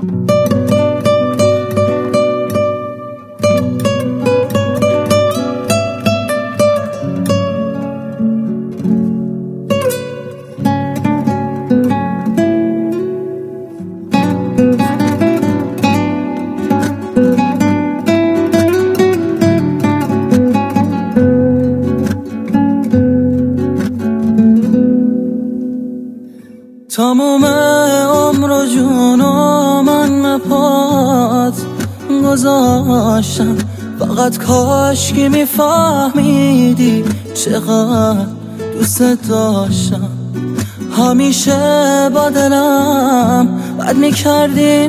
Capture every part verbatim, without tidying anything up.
تمام عمر و جون و من پات گذاشتم، فقط کاش که میفهمیدی چقدر دوست داشتم. همیشه با دلم بد میکردین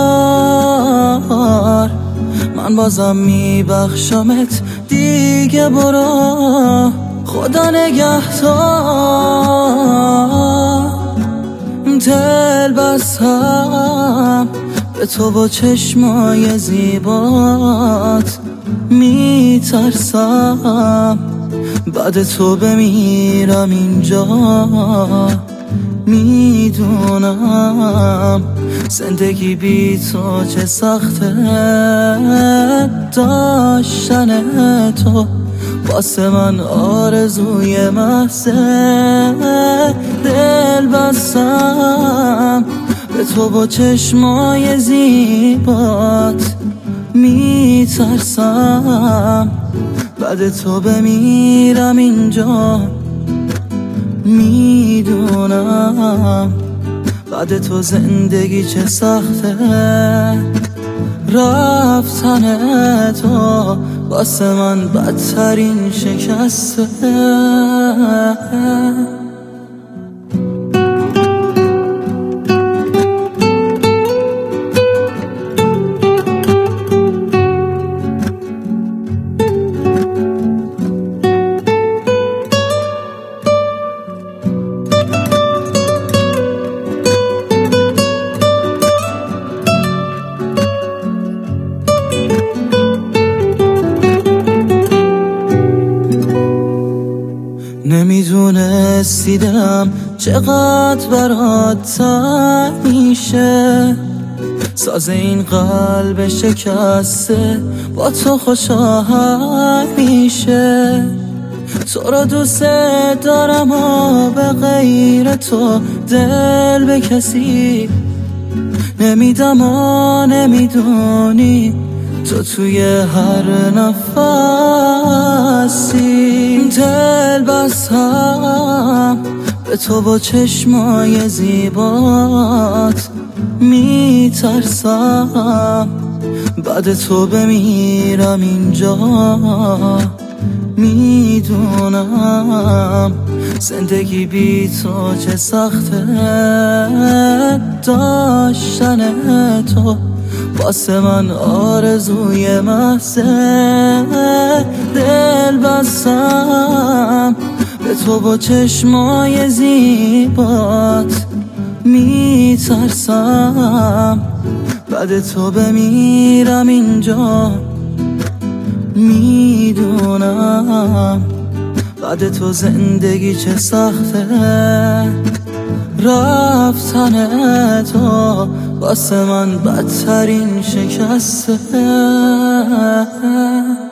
بار، من بازم میبخشمت دیگه، برو خدا نگهدار. دل بستم به تو با چشمای زیبات، میترسم بعد تو بمیرم اینجا. میدونم زندگی بی تو چه سخته، داشتن تو واسه من آرزوی محضه. دل بستم به تو با چشمای زیبات، میترسم بعد تو بمیرم اینجا. میدونم بعد تو زندگی چه سخته، رفتن تو واسه من بدترین شکسته. نمیدونستی دلم چقدر برات تنگ میشه، ساز این قلب شکسته با تو خوشاهنگ میشه. تو را دوست دارم و به غیر تو دل به کسی نمیدم و نمیدونی تو توی هر نفسی. دل بستم به تو با چشمای زیبات، میترسم بعد تو بمیرم اینجا. میدونم زندگی بی تو چه سخته، داشتن تو واسه من آرزوی محضه. دل بستم به تو با چشمای زیبات، میترسم بعد تو بمیرم اینجا. میدونم بعد تو زندگی چه سخته، رفتن تو واسه من بدترین شکسته.